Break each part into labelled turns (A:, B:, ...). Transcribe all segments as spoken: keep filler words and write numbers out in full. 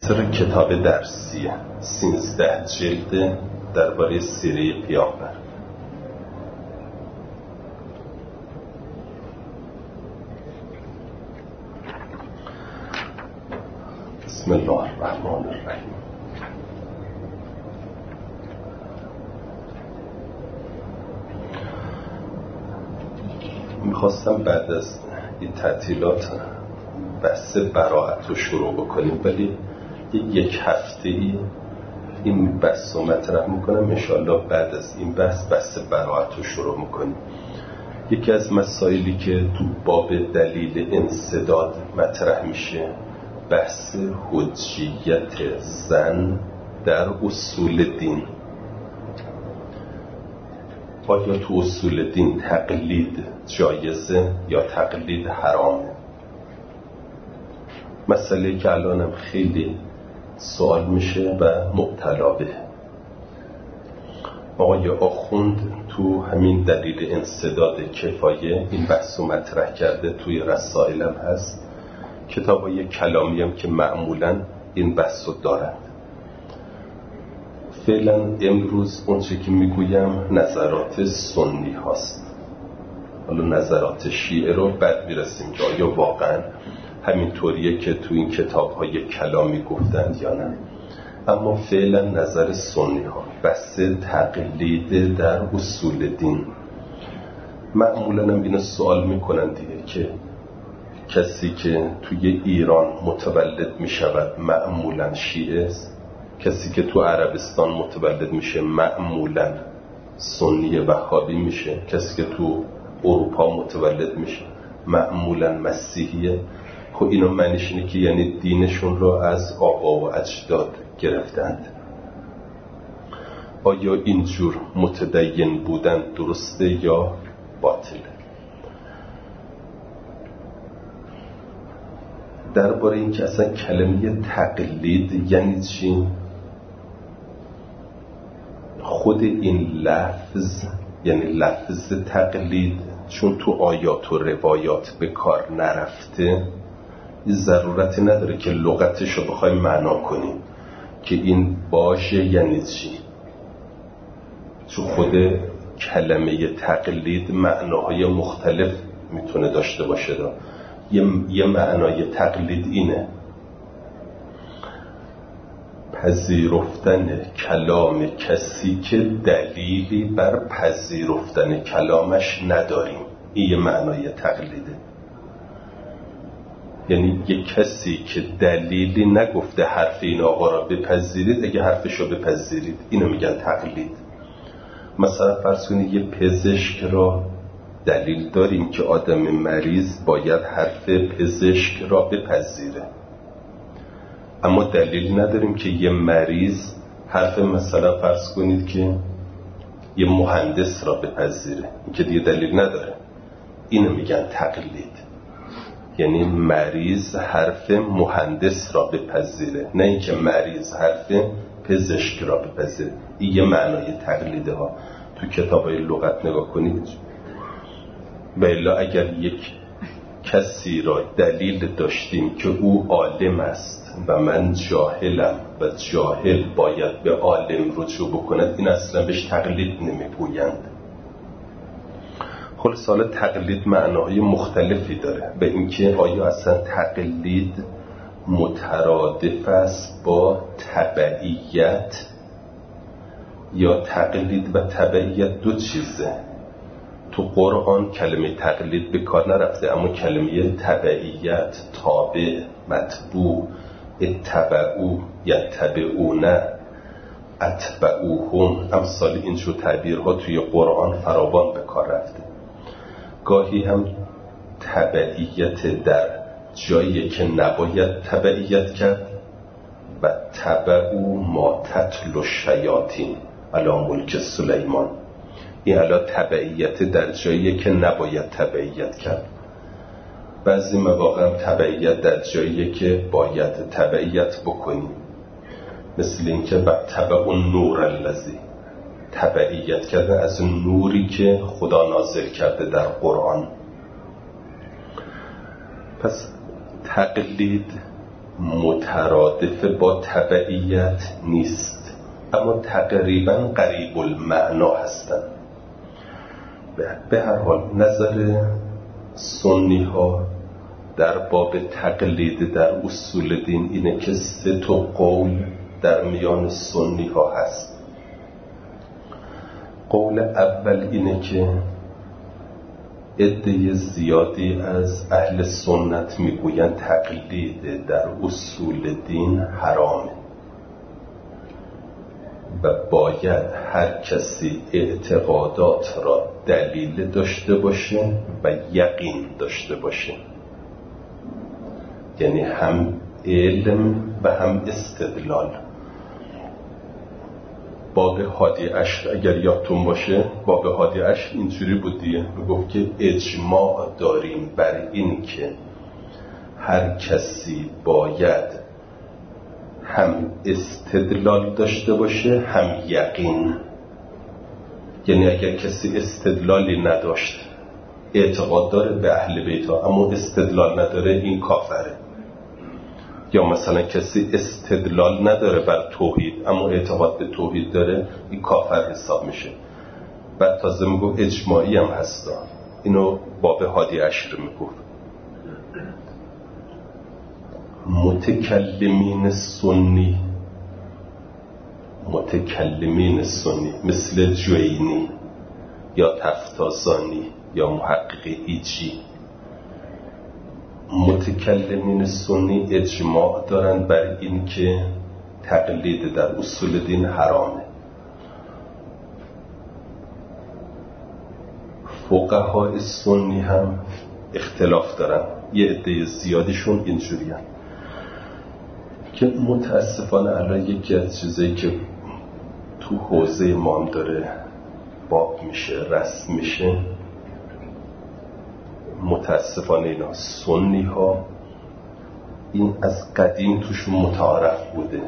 A: سر کتاب درسیه سیزده جلد درباره سیره پیامبر. بسم الله الرحمن الرحیم. میخواستم بعد از این تعطیلات بحث براءت رو شروع بکنیم، ولی یک هفته ای این بحث رو مطرح میکنم. انشاءالله بعد از این بحث بحث براءت رو شروع میکنیم. یکی از مسائلی که تو باب دلیل انسداد مطرح میشه بحث حجیت زن در اصول دین. آیا تو اصول دین تقلید جایزه یا تقلید حرامه؟ مسئله که الانم خیلی سوال میشه و مبتلا به. آقای آخوند تو همین دلیل انسداد کفایه این بحث رو مطرح کرده، توی رسائلم هست، کتابای کلامی هم که معمولا این بحث رو دارن. فعلا امروز اونچه که میگویم نظرات سنی هاست. حالا نظرات شیعه رو بعد میرسیم که آیا واقعا همینطوریه که تو این کتاب‌های کلامی گفتند یا نه. اما فعلا نظر سنی ها بحث تقلید در اصول دین. معمولا هم اینو سوال میکنن دیگه که کسی که توی ایران متولد میشود معمولا شیعه است، کسی که تو عربستان متولد میشه معمولا سنی وهابی میشه، کسی که تو اروپا متولد میشه معمولا مسیحیه. خب اینو معنیش اینه که یعنی دینشون رو از آبا و اجداد گرفتند. آیا اینجور متدین بودن درسته یا باطله؟ درباره این که اصلا کلمه تقلید یعنی چی؟ خود این لفظ یعنی لفظ تقلید چون تو آیات و روایات به کار نرفته، ضرورتی نداره که لغتش رو بخوایم معنا کنیم که این باشه یعنی چی. چون خود کلمه تقلید معناهای مختلف میتونه داشته باشه. دا. یه, یه معنای تقلید اینه پذیرفتن کلام کسی که دلیلی بر پذیرفتن کلامش نداریم. این یه معنای تقلیده. یعنی یه کسی که دلیلی نگفته حرف این آقا را بپذیرید، اگه حرفش رو بپذیرید، اینو میگن تقلید. مثلا فرض کنید یه پزشک را دلیل داریم که آدم مریض باید حرف پزشک را بپذیره، اما دلیل نداریم که یه مریض حرف مثلا فرض کنید که یه مهندس را بپذیره. این که دیگه دلیل نداره. اینو میگن تقلید. یعنی مریض حرف مهندس را بپذیره، نه اینکه مریض حرف پزشک را بپذیره. این یه معنای تقلیده ها. تو کتابای لغت نگاه کنید. و الا اگر یک کسی را دلیل داشتیم که او عالم است و من جاهلم و جاهل باید به عالم رجوع بکند، این اصلا بهش تقلید نمیگویند. خلاص حالا تقلید معناهای مختلفی داره. به اینکه آیا اصلا تقلید مترادف است با تبعیت یا تقلید و تبعیت دو چیزه. تو قرآن کلمه تقلید به کار نرفته، اما کلمه تبعیت، تابع، متبوع، اتبعو، یتبعون، اتبعوهم، امثال اینجور تعبیرها توی قرآن فراوان به کار رفته. گاهی هم تبعیت در جایی که نباید تبعیت کرد و تبعو ما تتلو الشیاطین علی ملک سلیمان. این علا تبعیت در جایی که نباید تبعیت کرد. بعضی مواقع هم تبعیت در جایی که باید تبعیت بکنیم، مثل اینکه و تبع النور الذی، تبعیت کردن از نوری که خدا نازل کرده در قرآن. پس تقلید مترادف با تبعیت نیست، اما تقریبا قریب المعنا هستند. به هر حال نظر سنی ها در باب تقلید در اصول دین اینه که سه تا قول در میان سنی ها هست. قول اول اینه که عده زیادی از اهل سنت میگویند تقلید در اصول دین حرامه و باید هر کسی اعتقادات را دلیل داشته باشه و یقین داشته باشه، یعنی هم علم و هم استدلال. باب هادی عشر اگر یادتون باشه، باب هادی عشر اینجوری بود دیگه، میگفت که اجماع داریم بر این که هر کسی باید هم استدلال داشته باشه هم یقین. یعنی اگر کسی استدلالی نداشت، اعتقاد داره به اهل بیت ها اما استدلال نداره، این کافره. یا مثلا کسی استدلال نداره بر توحید اما اعتقاد به توحید داره، این کافر حساب میشه. بعد تازه میگو اجماعی هم هستا، اینو باب هادی عشر میگو. متکلمین سنی متکلمین سنی مثل جوینی یا تفتازانی یا محقق ایجی، متکلمین سنی اجماع دارند بر این که تقلید در اصول دین حرامه. فقهای سنی هم اختلاف دارن، یه عده زیادیشون اینجوری هم که متاسفانه الان یکی از چیزایی که تو حوزه ما هم داره باب میشه، رسم میشه، متاسفانه اینا سنی ها این از قدیم توشون متعارف بوده،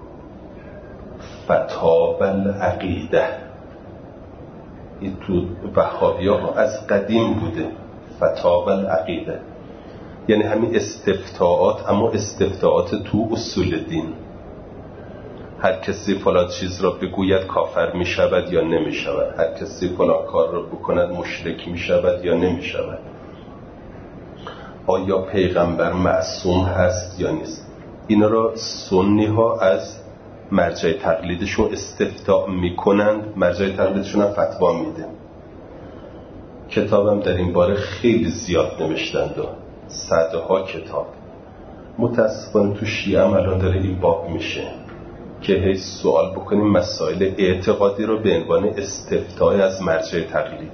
A: فتاوی العقیده. این تو وهابی ها از قدیم بوده، فتاوی العقیده، یعنی همین استفتاءات، اما استفتاءات تو اصول دین. هر کسی فلان چیز را بگوید کافر می شود یا نمی شود، هر کسی فلان کار را بکند مشرک می شود یا نمی شود، آیا پیغمبر معصوم هست یا نیست. اینا را سنی ها از مرجع تقلیدشون استفتاء می کنند، مرجع تقلیدشون هم فتوا میده. کتابم در این باره خیلی زیاد نوشتند، صدها کتاب. متاسفانه تو شیعه هم الان داره این باب میشه که هی سوال بکنیم مسائل اعتقادی رو به عنوان استفتاء از مرجع تقلید.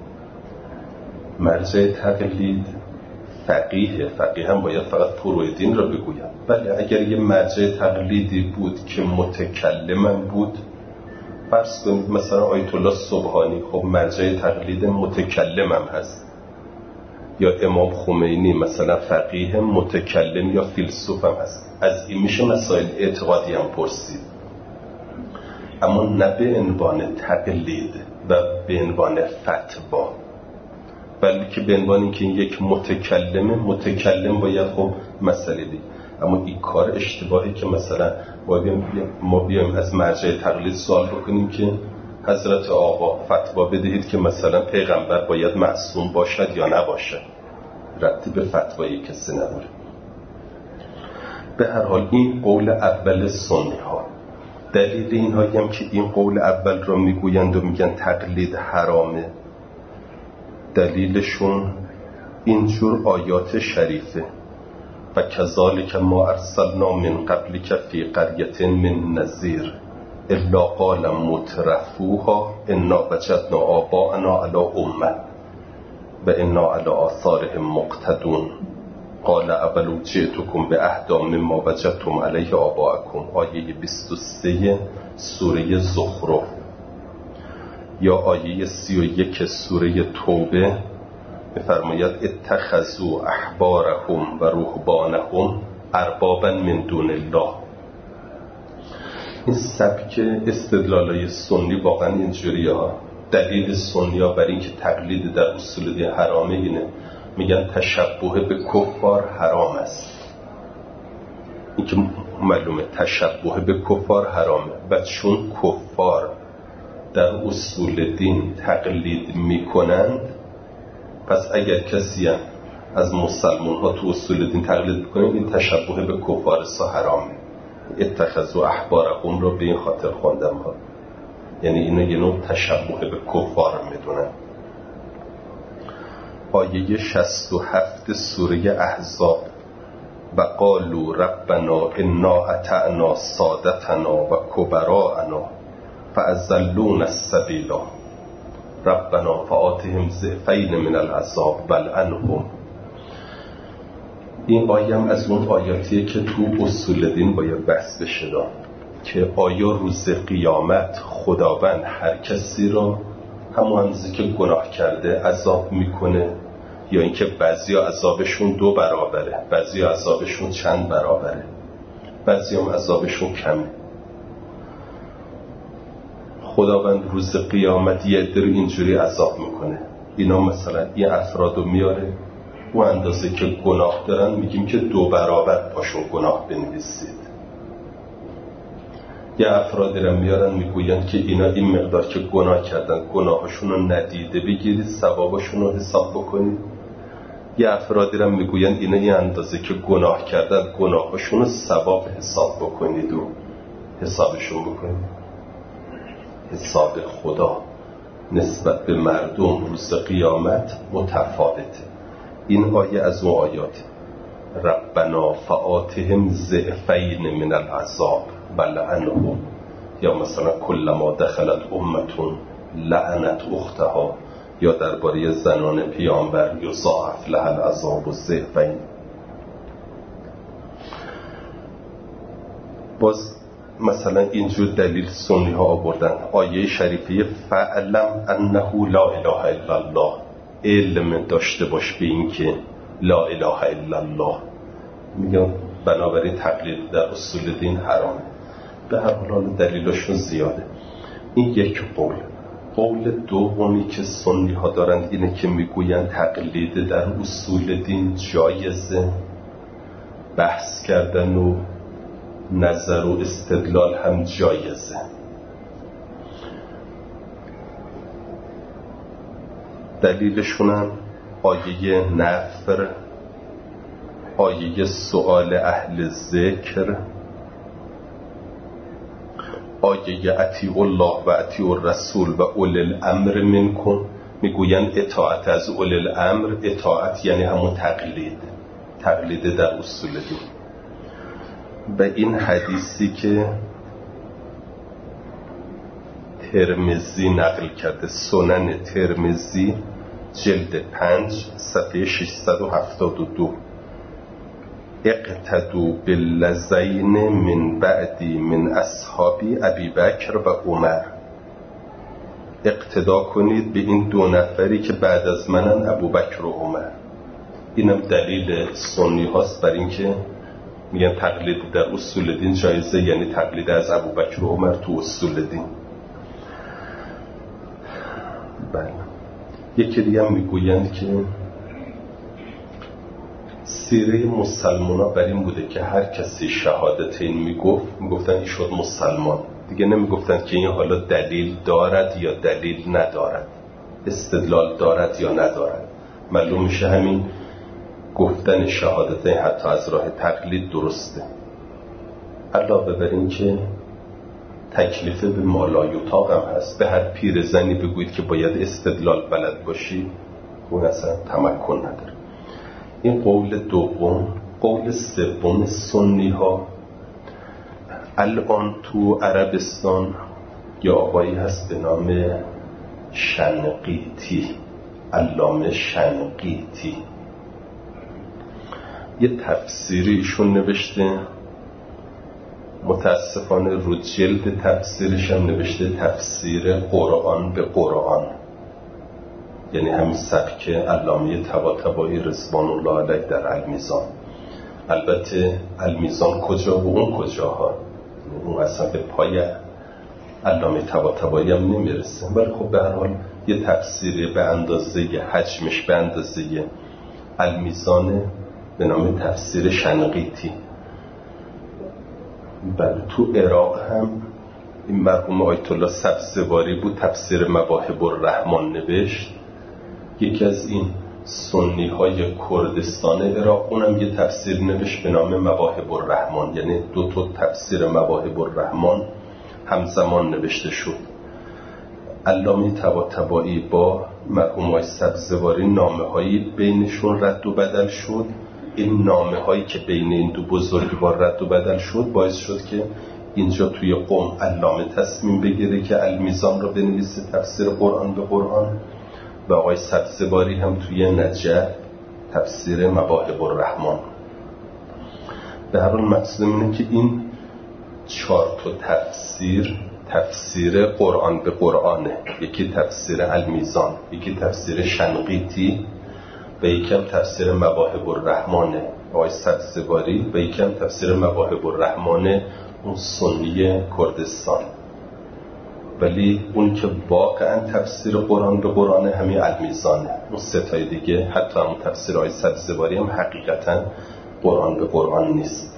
A: مرجع تقلید فقیه، فقیه هم باید فقط فروع دین رو بگوید. ولی اگر یه مرجع تقلیدی بود که متکلمم بود، فرض کنید مثلا آیت الله سبحانی، خب مرجع تقلید متکلمم هست، یا امام خمینی مثلا فقیه متکلم یا فیلسوف هم هست. از این میشه مسائل اعتقادی هم پرسید، اما نه به عنوان تقلید و به عنوان فتوا، بلکه به عنوان اینکه یک متکلمه، متکلم باید خب مسئله دید. اما این کار اشتباهی که مثلا ما بیایم از مرجع تقلید سوال بکنیم که حضرت آقا فتوا بدهید که مثلا پیغمبر باید معصوم باشد یا نباشد، ربطی به فتوای کسی نداره. به هر حال این قول اول سنی ها. دلیل اینها هم که این قول اول را میگویند و میگن تقلید حرامه، دلیلشون اینجور آیات شریفه: و کذالک ما ارسلنا من قبلک فی قریة من نذیر الا قال مترفوها انا وجدنا آباءنا علی امه و انا علی آثارهم مقتدون قال اولو جئتکم باهدی مما وجدتم علیه آباءکم. آیه بیست و سه سوره زخرف. یا آیه سی و یک سوره توبه می‌فرماید اتخذوا احبارهم و رهبانهم اربابا من دون الله. این سبک استدلالای سنی واقعا اینجوریه ها. دلیل سنی ها برای اینکه تقلید در اصول دین حرامه اینه، میگن تشبه به کفار حرام است. این که معلومه تشبه به کفار حرامه و چون کفار در اصول دین تقلید میکنند، پس اگر کسی از مسلمان ها تو اصول دین تقلید میکنه، این تشبه به کفار سا حرامه. اتخذوا احبارهم رو به این خاطر خوندم ها، یعنی اینا یه نوع تشبه به کفار میدونن. آیه شصت و هفت سوره احزاب: و قالوا ربنا انا اطعنا سادتنا و کبراءنا فاضلونا السبیل ربنا فآتهم ضعفین من العذاب والعنهم. این آیه هم از اون آیاتیه که تو اصول دین باید بحث بشه داد که آیا روز قیامت خداوند هر کسی را همون اندازه که گناه کرده عذاب میکنه، یا اینکه بعضیا عذابشون دو برابره، بعضیا عذابشون چند برابره، بعضیا هم عذابشون کمه. خداوند روز قیامت یه عده رو اینجوری عذاب میکنه، اینا مثلا یه افرادو میاره و اندازه که گناه دارن میگیم که دو برابر پاشون گناه بنویسید. یه افرادی رو میارن میگوین که اینا این مقدار که گناه کردن گناهاشون رو ندیده بگیرید، ثوابشون رو حساب بکنید. یه افرادی رو میگوین اینا این اندازه که گناه کردن گناهاشون رو ثواب حساب بکنید و حسابشون بکنید. حساب خدا نسبت به مردم روز قیامت متفاوته. این آیه از اون آیات ربنا فآتهم ضعفین من العذاب ولعنهم، یا مثلا کلما دخلت امة لعنت اختها، یا درباره زنان پیامبر یضاعف لها العذاب ضعفین. باز مثلا اینجور دلیل سنی ها آوردن. آیه شریفه فعلم انه لا اله الا الله، علم داشته باش به این که لا اله الا الله. میگن بنابراین تقلید در اصول دین حرامه. به هر حال دلیلشون زیاده. این یک قول. قول دومی که سنی ها دارند اینه که میگوین تقلید در اصول دین جایزه، بحث کردن و نظر و استدلال هم جایزه. دلیلشون هم آیه نفر، آیه سؤال اهل ذکر، آیه اطیعوا الله و اطیعوا الرسول و اولی الامر منکم. میگوین اطاعت از اولی الامر، اطاعت یعنی همون تقلید، تقلید در اصول دین. و این حدیثی که ترمذی نقل کرده، سنن ترمذی جلد پنج صفحه ششصد و هفتاد و دو: اقتدوا باللذین من بعدی من اصحابی ابی بکر و عمر. اقتدا کنید به این دو نفری که بعد از منن، ابو بکر و عمر. اینم دلیل سنی هاست بر این که میگن تقلید در اصول دین جایزه، یعنی تقلید از ابو بکر و عمر تو اصول دین. بله. یکی دیگه هم میگویند که سیره مسلمان ها بر این بوده که هر کسی شهادتین میگفت میگفتن این شد مسلمان، دیگه نمیگفتن که این حالا دلیل دارد یا دلیل ندارد، استدلال دارد یا ندارد. معلوم میشه همین گفتن شهادتین حتی از راه تقلید درسته. علاوه بر این که تکلیف به مالایوتاق هم هست. به هر پیرزنی بگویید که باید استدلال بلد باشی، اون اصلا تمکن نداره. این قول دوم. قول سوم سنی ها، الان تو عربستان یا آقایی هست به نام شنقیطی، علامه شنقیطی، یه تفسیری ایشون نوشته. متاسفانه رو جلد تفسیرش هم نوشته تفسیر قرآن به قرآن، یعنی همین سبک علامه طباطبایی رضوان الله علیه در المیزان. البته المیزان کجا و اون کجاها، اون اصلا به پای علامه طباطبایی هم نمیرسه، ولی خب به هر حال یه تفسیری به اندازه حجمش به اندازه المیزان به نام تفسیر شنقیطی. بله تو عراق هم این مرحوم آیت الله سبزواری بود تفسیر مواهب الرحمن نوشت. یکی از این سنی های کردستان عراق اونم یه تفسیر نوشت به نام مواهب الرحمن، یعنی دو تا تفسیر مواهب الرحمن همزمان نوشته شد. علامه طباطبایی با مرحوم آقای سبزواری نامه هایی بینشون رد و بدل شد. این نامه هایی که بین این دو بزرگوار رد و بدل شد باعث شد که اینجا توی قم علامه تصمیم بگیره که المیزان رو بنویسه تفسیر قرآن به قرآن و آقای سبزواری هم توی نجف تفسیر مواهب الرحمن. به هر حال مقصود اینه که این چهار تا تفسیر تفسیر قرآن به قرآنه. یکی تفسیر المیزان، یکی تفسیر شنقیطی و یکی هم تفسیر مواهب الرحمن آقای سبزواری و یکی هم تفسیر مواهب الرحمن اون سنی کردستان. ولی اون که واقعا تفسیر قرآن به قرآن همین المیزانه. اون ستای دیگه حتی همون تفسیر آقای سبزواری هم حقیقتا قرآن به قرآن نیست.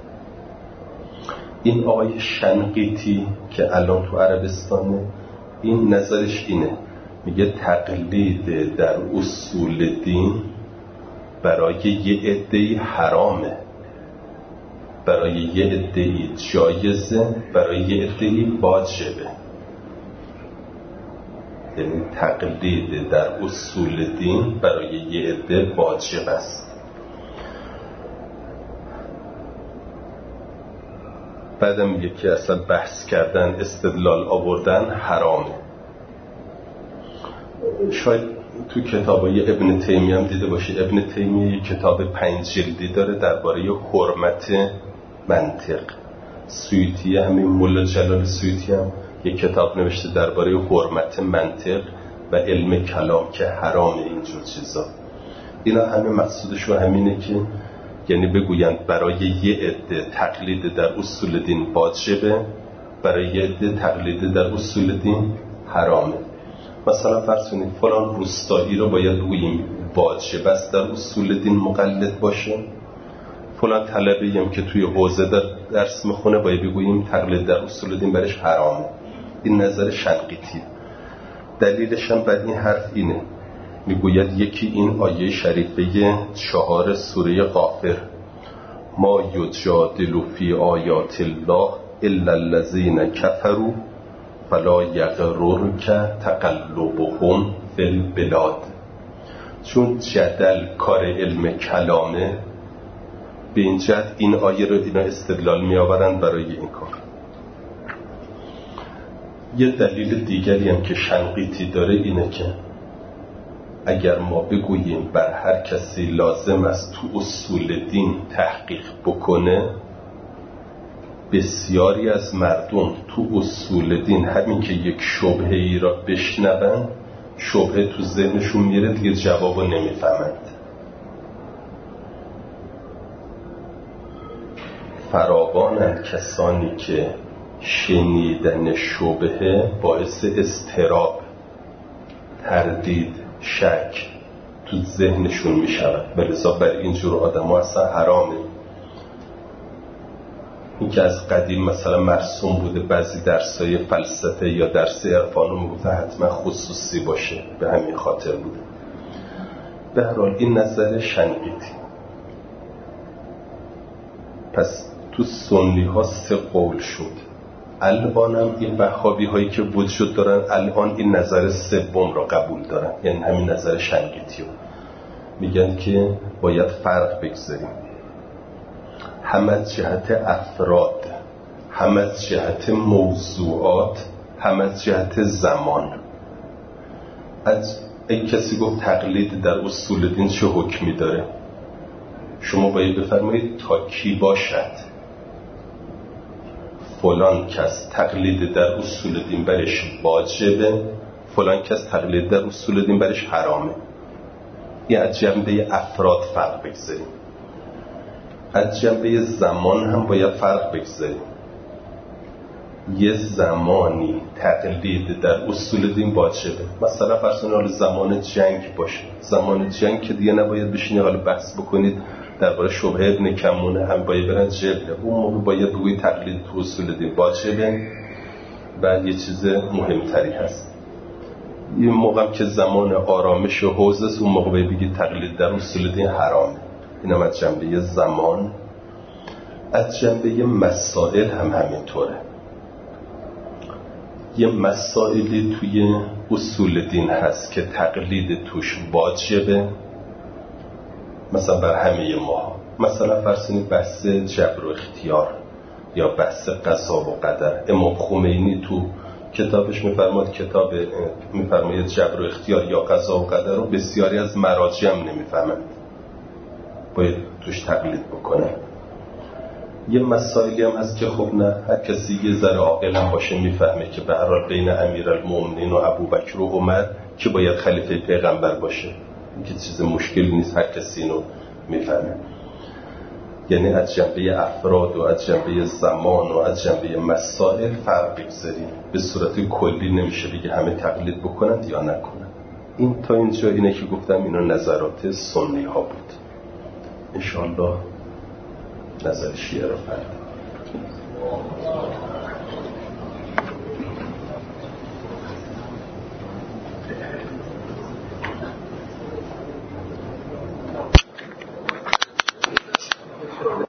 A: این آقای شنقیطی که الان تو عربستانه، این نظرش اینه، میگه تقلید در اصول دین برای یه عده‌ای حرامه، برای یه عده‌ای جایزه، برای یه عده‌ای واجبه. یعنی تقلید در اصول دین برای یه عده واجب است. بعدم یکی اصلا بحث کردن، استدلال آوردن حرامه. شاید تو کتابای ابن تیمیه هم دیده باشید. ابن تیمیه یک کتاب پنج جلدی داره درباره حرمت منطق. سیوطی همین مولا جلال سیوطی هم یک کتاب نوشته درباره حرمت منطق و علم کلام که حرام اینجور چیزا. اینا همه مقصودشون همینه که یعنی بگویند برای یه عده تقلید در اصول دین واجبه، برای یه عده تقلید در اصول دین حرامه. مثلا فرض کنید فلان روستایی رو باید بگوییم واجب است در اصول دین مقلد باشه، فلان طلبه‌ای هم که توی حوزه در درس میخونه باید بگوییم تقلید در اصول دین برش حرامه. این نظر شنقیطی. دلیلش هم بعد این حرف اینه، میگوید یکی این آیه شریفه چهار سوره غافر، ما یجادل فی آیات الله الا الذین کفروا فلا یغررک تقلبهم فی البلاد. چون جدل کار علم کلامه، به این جهت این آیه رو اینا استدلال می آورند برای این کار. یه دلیل دیگری هم که شنقیطی داره اینه که اگر ما بگوییم بر هر کسی لازم است تو اصول دین تحقیق بکنه، بسیاری از مردم تو اصول دین همین که یک شبهه ای را بشنون، شبهه تو ذهنشون میره دیگه جوابو نمیفهمند. فراوانند کسانی که شنیدن شبهه باعث اضطراب، تردید، شک تو ذهنشون می شود و لذا بر اینجور آدم ها اصلا حرامه. این که از قدیم مثلا مرسوم بوده بعضی درسای فلسفه یا درس عرفان رو میگفته حتما خصوصی باشه، به همین خاطر بوده. به هر حال این نظر شنقیطی. پس تو سنی ها سه قول شد. الان هم این وهابی هایی که وجود دارن الان این نظر سوم را قبول دارن، یعنی همین نظر شنقیطی رو میگن که باید فرق بگذاریم، هم از جهت افراد، هم از جهت موضوعات، هم از جهت زمان. از این کسی گفت تقلید در اصول دین چه حکمی داره، شما باید بفرمایید تا کی باشد. فلان کس تقلید در اصول دین برش واجبه، فلان کس تقلید در اصول دین برش حرامه. این از جنبه افراد فرق بگذاریم. از جنبه زمان هم باید فرق بگذاریم. یه زمانی تقلید در اصول دین واجبه، مثلا فرض کنید زمان جنگ باشه، زمان جنگ که دیگه نباید بشینید حالا بحث بکنید درباره شبهه ابن کمونه هم باید برن جبله، اون موقع باید بگوی تقلید تو اصول دین واجبه. و یه چیز مهمتری هست، این موقع که زمان آرامش و حوزه است، اون موقع باید بگی تقلید در اصول دین حرامه. اینم از جنبه زمان. از جنبه مسائل هم همینطوره. یه مسائلی توی اصول دین هست که تقلید توش واجبه، مثلا بر همه ما، مثلا فرض کنید بحث جبر و اختیار یا بحث قضا و قدر. امام خمینی تو کتابش میفرماد کتاب میفرماید جبر و اختیار یا قضا و قدر رو بسیاری از مراجع هم نمیفهمند، باید توش تقلید بکنه. یه مسائلی هم هست که خب نه، هر کسی یه ذره عاقل هم باشه میفهمه که به هر حال بین امیرالمومنین و ابوبکر و عمر که باید خلیفه پیغمبر باشه، این که چیز مشکلی نیست، هر کسی اینو میفهمه. یعنی از جنبه افراد و از جنبه زمان و از جنبه مسائل فرق بگذاریم، به صورت کلی نمیشه بگه همه تقلید بکنند یا نکنند. این تا اینجا اینه که گفتم اینا نظرات سنی ها بود. انشاءالله نظر شیعه رو فرد